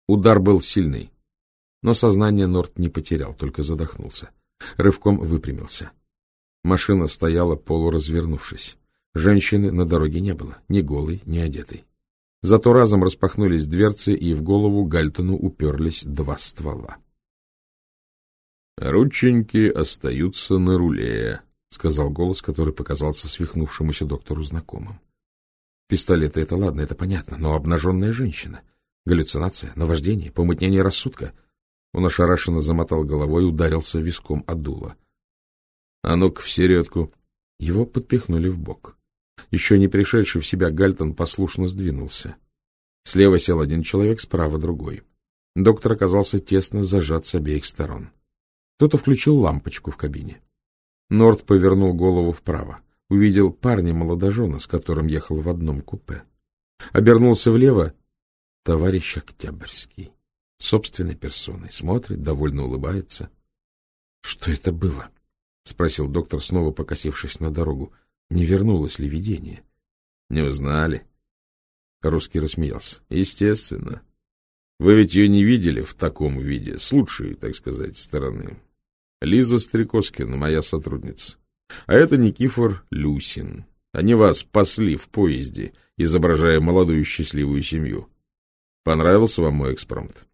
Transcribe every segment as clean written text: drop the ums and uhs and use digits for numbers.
Удар был сильный, но сознание Норт не потерял, только задохнулся. Рывком выпрямился. Машина стояла, полуразвернувшись. Женщины на дороге не было, ни голой, ни одетой. Зато разом распахнулись дверцы, и в голову Гальтону уперлись два ствола. — Рученьки остаются на руле, — сказал голос, который показался свихнувшемуся доктору знакомым. Пистолеты — это ладно, это понятно, но обнаженная женщина. Галлюцинация, наваждение, помутнение рассудка. Он ошарашенно замотал головой и ударился виском о дуло. — А ну-ка в середку. Его подпихнули в бок. Еще не пришедший в себя Гальтон послушно сдвинулся. Слева сел один человек, справа другой. Доктор оказался тесно зажат с обеих сторон. Кто-то включил лампочку в кабине. Норт повернул голову вправо. Увидел парня-молодожена, с которым ехал в одном купе. Обернулся влево. Товарищ Октябрьский. Собственной персоной. Смотрит, довольно улыбается. — Что это было? — спросил доктор, снова покосившись на дорогу. Не вернулось ли видение? — Не узнали. Русский рассмеялся. — Естественно. Вы ведь ее не видели в таком виде, с лучшей, так сказать, стороны. Лиза Стрекозкина, моя сотрудница. А это Никифор Люсин. Они вас спасли в поезде, изображая молодую счастливую семью. Понравился вам мой экспромт?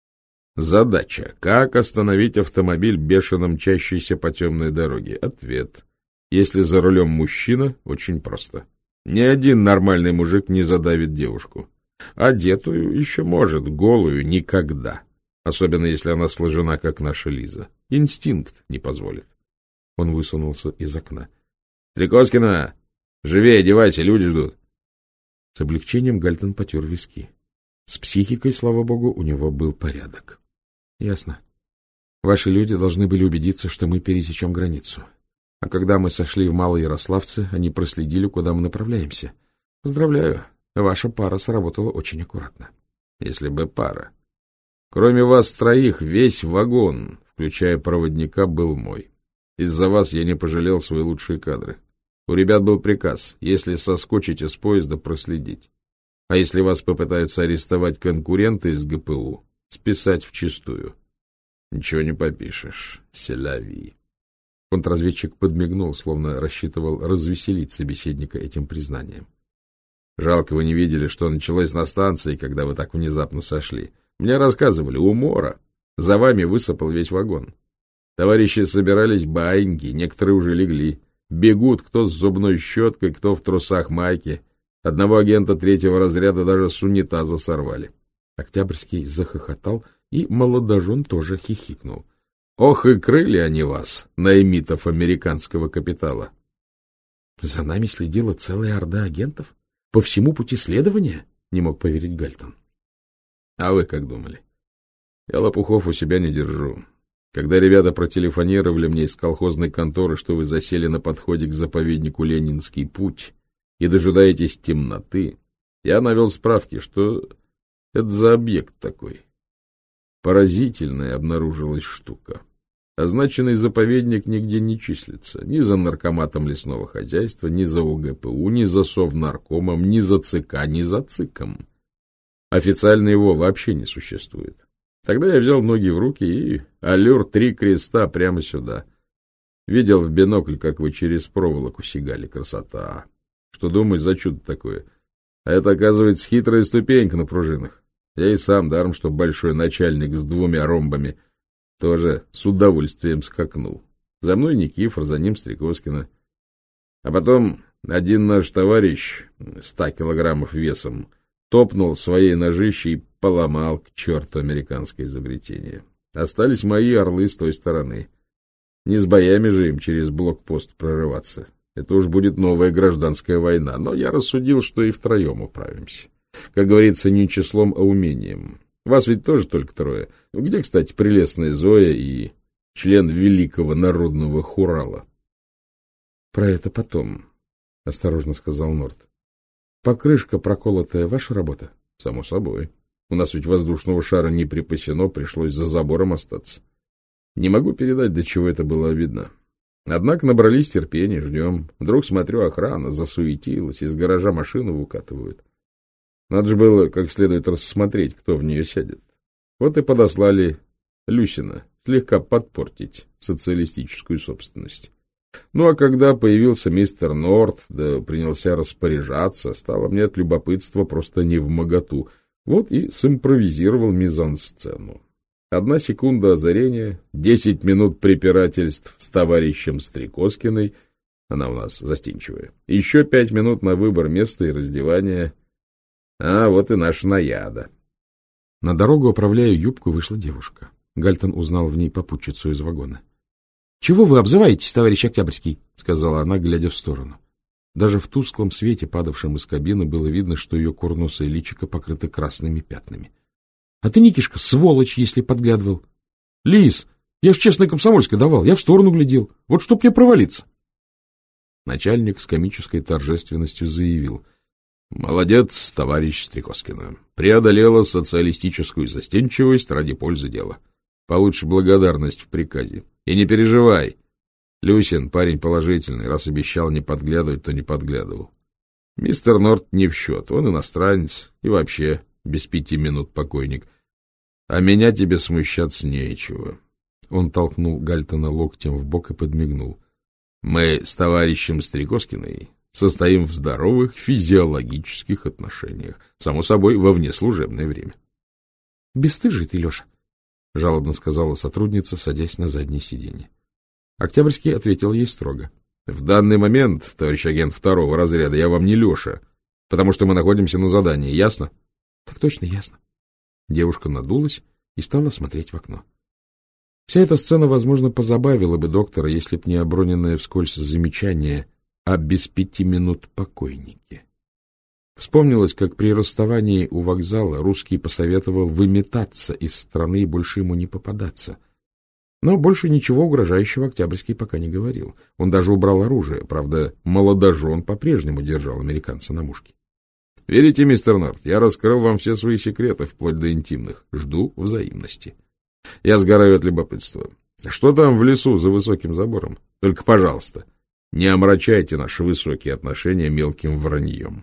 Задача. Как остановить автомобиль, бешено мчащийся по темной дороге? Ответ. Если за рулем мужчина, очень просто. Ни один нормальный мужик не задавит девушку. Одетую еще может, голую никогда. Особенно, если она сложена, как наша Лиза. Инстинкт не позволит. Он высунулся из окна. — Стрекозкина! Живее одевайся, люди ждут. С облегчением Гальтон потер виски. С психикой, слава богу, у него был порядок. — Ясно. Ваши люди должны были убедиться, что мы пересечем границу. А когда мы сошли в Малоярославце, они проследили, куда мы направляемся. Поздравляю, ваша пара сработала очень аккуратно. Если бы пара. Кроме вас троих, весь вагон, включая проводника, был мой. Из-за вас я не пожалел свои лучшие кадры. У ребят был приказ, если соскочите с поезда, проследить. А если вас попытаются арестовать конкуренты из ГПУ, списать вчистую. Ничего не попишешь. Селяви. Контрразведчик подмигнул, словно рассчитывал развеселить собеседника этим признанием. Жалко, вы не видели, что началось на станции, когда вы так внезапно сошли. Мне рассказывали, умора. За вами высыпал весь вагон. Товарищи собирались баиньки, некоторые уже легли. Бегут кто с зубной щеткой, кто в трусах майки. Одного агента третьего разряда даже с унитаза сорвали. Октябрьский захохотал, и молодожен тоже хихикнул. Ох, и крыли они вас, наймитов американского капитала. За нами следила целая орда агентов? По всему пути следования? Не мог поверить Гальтон. А вы как думали? Я лопухов у себя не держу. Когда ребята протелефонировали мне из колхозной конторы, что вы засели на подходе к заповеднику Ленинский путь и дожидаетесь темноты, я навел справки, что это за объект такой. Поразительная обнаружилась штука. Означенный заповедник нигде не числится. Ни за наркоматом лесного хозяйства, ни за ОГПУ, ни за Совнаркомом, ни за ЦК, ни за ЦИКом. Официально его вообще не существует. Тогда я взял ноги в руки и аллюр 3 креста прямо сюда. Видел в бинокль, как вы через проволоку сигали. Красота! Что думаешь за чудо такое? А это, оказывается, хитрая ступенька на пружинах. Я и сам, даром, что большой начальник с 2 ромбами, тоже с удовольствием скакнул. За мной Никифор, за ним Стрекозкина. А потом один наш товарищ, 100 килограммов весом, топнул своей ножищей и поломал к черту американское изобретение. Остались мои орлы с той стороны. Не с боями же им через блокпост прорываться. Это уж будет новая гражданская война. Но я рассудил, что и втроем управимся. Как говорится, не числом, а умением. Вас ведь тоже только 3. Где, кстати, прелестная Зоя и член Великого народного хурала? — Про это потом, — осторожно сказал Норт. — Покрышка проколотая — ваша работа? — Само собой. У нас ведь воздушного шара не припасено, пришлось за забором остаться. Не могу передать, до чего это было видно. Однако набрались терпения, ждем. Вдруг, смотрю, охрана засуетилась, из гаража машину выкатывают. Надо же было как следует рассмотреть, кто в нее сядет. Вот и подослали Люсина слегка подпортить социалистическую собственность. Ну, а когда появился мистер Норт, да принялся распоряжаться, стало мне от любопытства просто невмоготу. Вот и симпровизировал мизансцену. 1 секунда озарения, 10 минут препирательств с товарищем Стрекозкиной, она у нас застенчивая, еще 5 минут на выбор места и раздевания. А вот и наша наяда. На дорогу, оправляя юбку, вышла девушка. Гальтон узнал в ней попутчицу из вагона. — Чего вы обзываетесь, товарищ Октябрьский? — сказала она, глядя в сторону. Даже в тусклом свете, падавшем из кабины, было видно, что ее курносое личико покрыто красными пятнами. — А ты, Никишка, сволочь, если подглядывал. — Лис, я ж честно комсомольской давал, я в сторону глядел. Вот чтоб мне провалиться. Начальник с комической торжественностью заявил: — Молодец, товарищ Стрекозкина. Преодолела социалистическую застенчивость ради пользы дела. Получишь благодарность в приказе. И не переживай. Люсин парень положительный, раз обещал не подглядывать, то не подглядывал. Мистер Норт не в счет, он иностранец и вообще без 5 минут покойник. А меня тебе смущаться нечего. Он толкнул Гальтона локтем в бок и подмигнул. Мы с товарищем Стрекозкиной состоим в здоровых физиологических отношениях, само собой, во внеслужебное время. — Бесстыжий ты, Леша, — жалобно сказала сотрудница, садясь на заднее сиденье. Октябрьский ответил ей строго: — В данный момент, товарищ агент 2-го разряда, я вам не Леша, потому что мы находимся на задании, ясно? — Так точно, ясно. Девушка надулась и стала смотреть в окно. Вся эта сцена, возможно, позабавила бы доктора, если б не оброненное вскользь замечание о без 5 минут покойнике. Вспомнилось, как при расставании у вокзала русский посоветовал выметаться из страны и больше ему не попадаться. Но больше ничего угрожающего Октябрьский пока не говорил. Он даже убрал оружие, правда, молодожен по-прежнему держал американца на мушке. — Верите, мистер Норт, я раскрыл вам все свои секреты, вплоть до интимных. Жду взаимности. Я сгораю от любопытства. Что там в лесу за высоким забором? Только, пожалуйста, не омрачайте наши высокие отношения мелким враньем.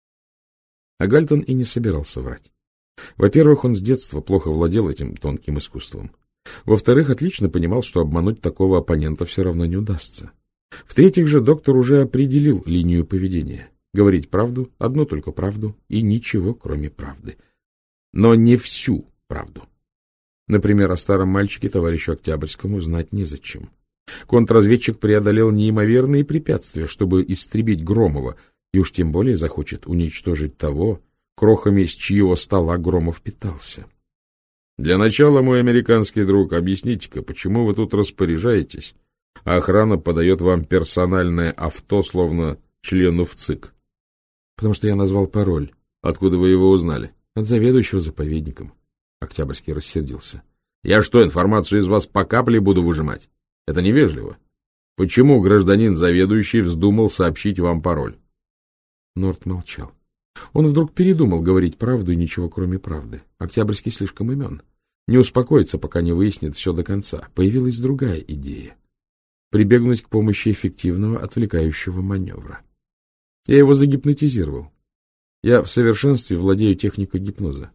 А Гальтон и не собирался врать. Во-первых, он с детства плохо владел этим тонким искусством. Во-вторых, отлично понимал, что обмануть такого оппонента все равно не удастся. В-третьих же, доктор уже определил линию поведения. Говорить правду, одну только правду и ничего, кроме правды. Но не всю правду. Например, о старом мальчике товарищу Октябрьскому знать незачем. Контрразведчик преодолел неимоверные препятствия, чтобы истребить Громова, и уж тем более захочет уничтожить того, крохами с чьего стола Громов питался. Для начала, мой американский друг, объясните-ка, почему вы тут распоряжаетесь, а охрана подает вам персональное авто, словно члену в ЦИК? Потому что я назвал пароль. Откуда вы его узнали? От заведующего заповедником. Октябрьский рассердился. Я что, информацию из вас по капле буду выжимать? Это невежливо. Почему гражданин заведующий вздумал сообщить вам пароль? Норт молчал. Он вдруг передумал говорить правду и ничего, кроме правды. Октябрьский слишком умен. Не успокоится, пока не выяснит все до конца. Появилась другая идея. Прибегнуть к помощи эффективного отвлекающего маневра. Я его загипнотизировал. Я в совершенстве владею техникой гипноза.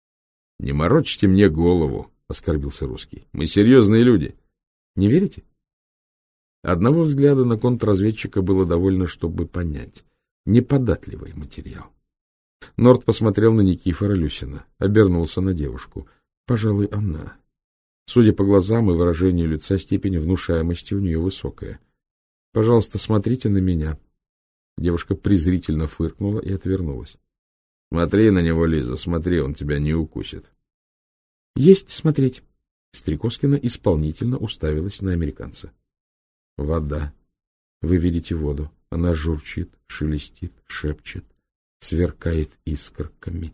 — Не морочьте мне голову, — оскорбился русский. — Мы серьезные люди. Не верите? Одного взгляда на контрразведчика было довольно, чтобы понять. Неподатливый материал. Норт посмотрел на Никифора Люсина, обернулся на девушку. Пожалуй, она. Судя по глазам и выражению лица, степень внушаемости у нее высокая. — Пожалуйста, смотрите на меня. Девушка презрительно фыркнула и отвернулась. — Смотри на него, Лиза, смотри, он тебя не укусит. — Есть смотреть. Стрекозкина исполнительно уставилась на американца. — Вода. Вы видите воду. Она журчит, шелестит, шепчет, сверкает искорками.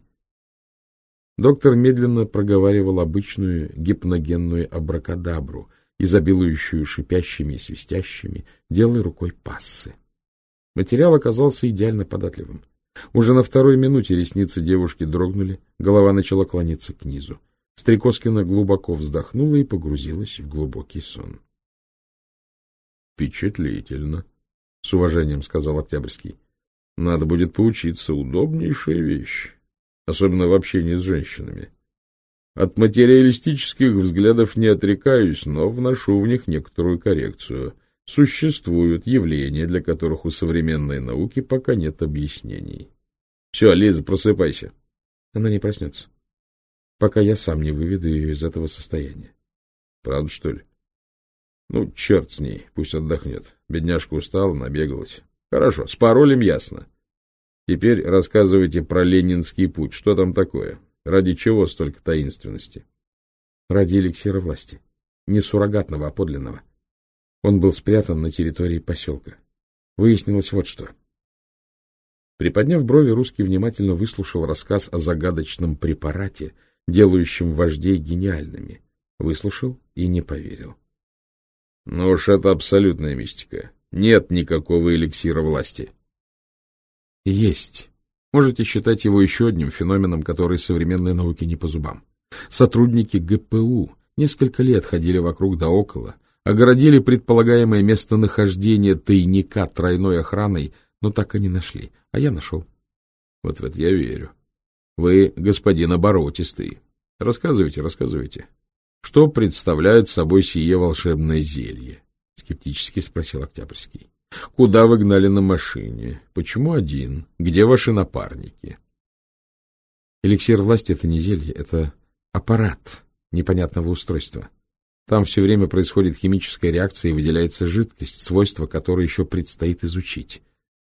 Доктор медленно проговаривал обычную гипногенную абракадабру, изобилующую шипящими и свистящими, делая рукой пассы. Материал оказался идеально податливым. Уже на 2-й минуте ресницы девушки дрогнули, голова начала клониться к низу. Стрекозкина глубоко вздохнула и погрузилась в глубокий сон. — Впечатлительно, — с уважением сказал Октябрьский. — Надо будет поучиться, удобнейшая вещь, особенно в общении с женщинами. От материалистических взглядов не отрекаюсь, но вношу в них некоторую коррекцию. Существуют явления, для которых у современной науки пока нет объяснений. Все, Лиза, просыпайся. Она не проснется, пока я сам не выведу ее из этого состояния. Правда, что ли? Ну, черт с ней, пусть отдохнет. Бедняжка устала, набегалась. Хорошо, с паролем ясно. Теперь рассказывайте про Ленинский путь. Что там такое? Ради чего столько таинственности? Ради эликсира власти. Не суррогатного, а подлинного. Он был спрятан на территории поселка. Выяснилось вот что. Приподняв брови, русский внимательно выслушал рассказ о загадочном препарате, делающем вождей гениальными. Выслушал и не поверил. Ну уж это абсолютная мистика. Нет никакого эликсира власти. Есть. Можете считать его еще одним феноменом, который современной науке не по зубам. Сотрудники ГПУ несколько лет ходили вокруг да около, огородили предполагаемое местонахождение тайника тройной охраной, но так и не нашли. А я нашел. Вот в это я верю. Вы, господин оборотистый. Рассказывайте, рассказывайте. Что представляет собой сие волшебное зелье? Скептически спросил Октябрьский. Куда вы гнали на машине? Почему один? Где ваши напарники? Эликсир власти — это не зелье, это аппарат непонятного устройства. Там все время происходит химическая реакция и выделяется жидкость, свойства которой еще предстоит изучить.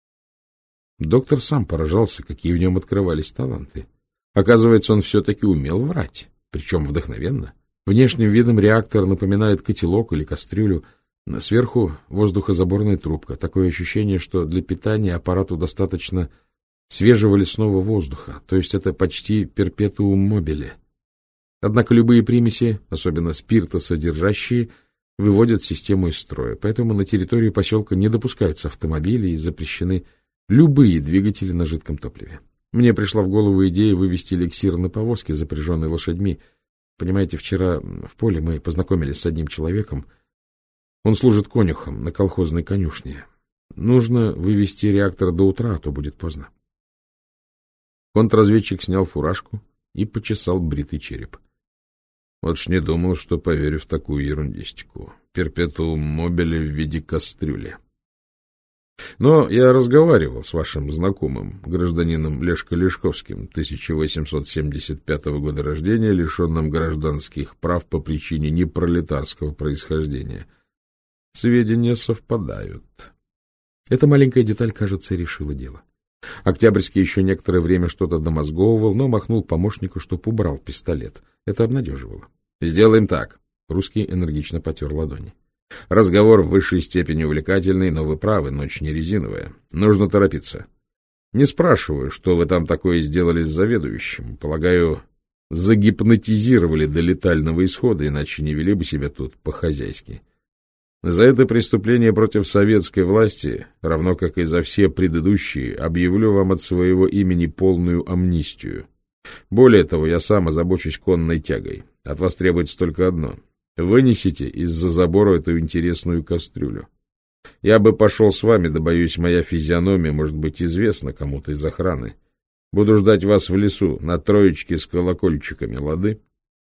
Доктор сам поражался, какие в нем открывались таланты. Оказывается, он все-таки умел врать, причем вдохновенно. Внешним видом реактор напоминает котелок или кастрюлю, сверху воздухозаборная трубка. Такое ощущение, что для питания аппарату достаточно свежего лесного воздуха, то есть это почти перпетуум мобиле. Однако любые примеси, особенно спиртосодержащие, выводят систему из строя, поэтому на территории поселка не допускаются автомобили и запрещены любые двигатели на жидком топливе. Мне пришла в голову идея вывести эликсир на повозке, запряженной лошадьми. Понимаете, вчера в поле мы познакомились с одним человеком. Он служит конюхом на колхозной конюшне. Нужно вывести реактор до утра, а то будет поздно. Контрразведчик снял фуражку и почесал бритый череп. Вот ж не думал, что поверю в такую ерундистику. Перпетуум мобиле в виде кастрюли. Но я разговаривал с вашим знакомым, гражданином Лешко Лешковским, 1875 года рождения, лишенным гражданских прав по причине непролетарского происхождения. Сведения совпадают. Эта маленькая деталь, кажется, решила дело. Октябрьский еще некоторое время что-то домозговывал, но махнул помощнику, чтоб убрал пистолет. Это обнадеживало. — Сделаем так. Русский энергично потер ладони. — Разговор в высшей степени увлекательный, но вы правы, ночь не резиновая. Нужно торопиться. Не спрашиваю, что вы там такое сделали с заведующим. Полагаю, загипнотизировали до летального исхода, иначе не вели бы себя тут по-хозяйски. За это преступление против советской власти, равно как и за все предыдущие, объявлю вам от своего имени полную амнистию. Более того, я сам озабочусь конной тягой. От вас требуется только одно. Вынесите из-за забора эту интересную кастрюлю. Я бы пошел с вами, да, боюсь, моя физиономия может быть известна кому-то из охраны. Буду ждать вас в лесу, на троечке с колокольчиками, лады?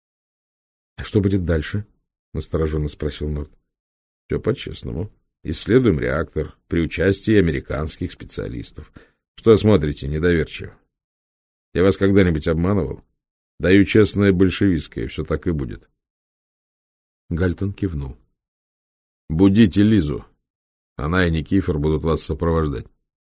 — Что будет дальше? — настороженно спросил Норт. — Все по-честному. Исследуем реактор при участии американских специалистов. Что смотрите недоверчиво? Я вас когда-нибудь обманывал? Даю честное большевистское, все так и будет. Гальтон кивнул. — Будите Лизу. Она и Никифор будут вас сопровождать.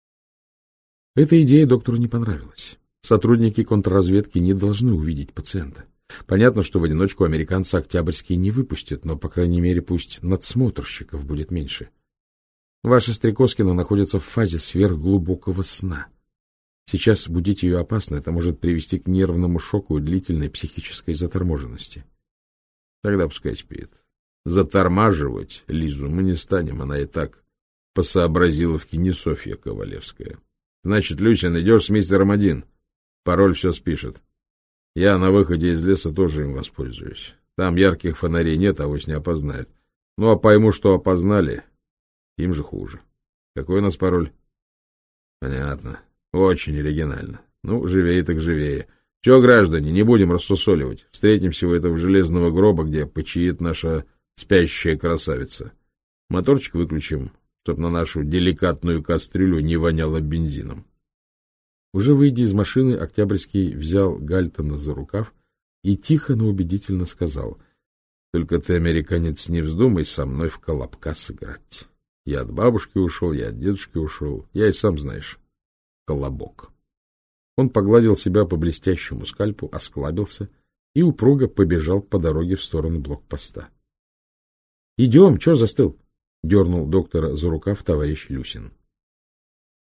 Эта идея доктору не понравилась. Сотрудники контрразведки не должны увидеть пациента. Понятно, что в одиночку американцы Октябрьский не выпустят, но, по крайней мере, пусть надсмотрщиков будет меньше. Ваша Стрекозкина находится в фазе сверхглубокого сна. Сейчас будить ее опасно, это может привести к нервному шоку и длительной психической заторможенности. Тогда пускай спит. Затормаживать Лизу мы не станем, она и так по сообразиловке не Софья Ковалевская. Значит, Люсин, идешь с мистером один. Пароль все спишет. Я на выходе из леса тоже им воспользуюсь. Там ярких фонарей нет, авось не опознают. Ну, а пойму, что опознали, им же хуже. Какой у нас пароль? Понятно. Очень оригинально. Ну, живее так живее. — Все, граждане, не будем рассусоливать. Встретимся у этого железного гроба, где почиет наша спящая красавица. Моторчик выключим, чтоб на нашу деликатную кастрюлю не воняло бензином. Уже выйдя из машины, Октябрьский взял Гальтона за рукав и тихо, но убедительно сказал: — Только ты, американец, не вздумай со мной в колобка сыграть. Я от бабушки ушел, я от дедушки ушел, я и сам знаешь, колобок. Он погладил себя по блестящему скальпу, осклабился и упруго побежал по дороге в сторону блокпоста. — Идем, чё застыл? — дернул доктора за рукав товарищ Люсин.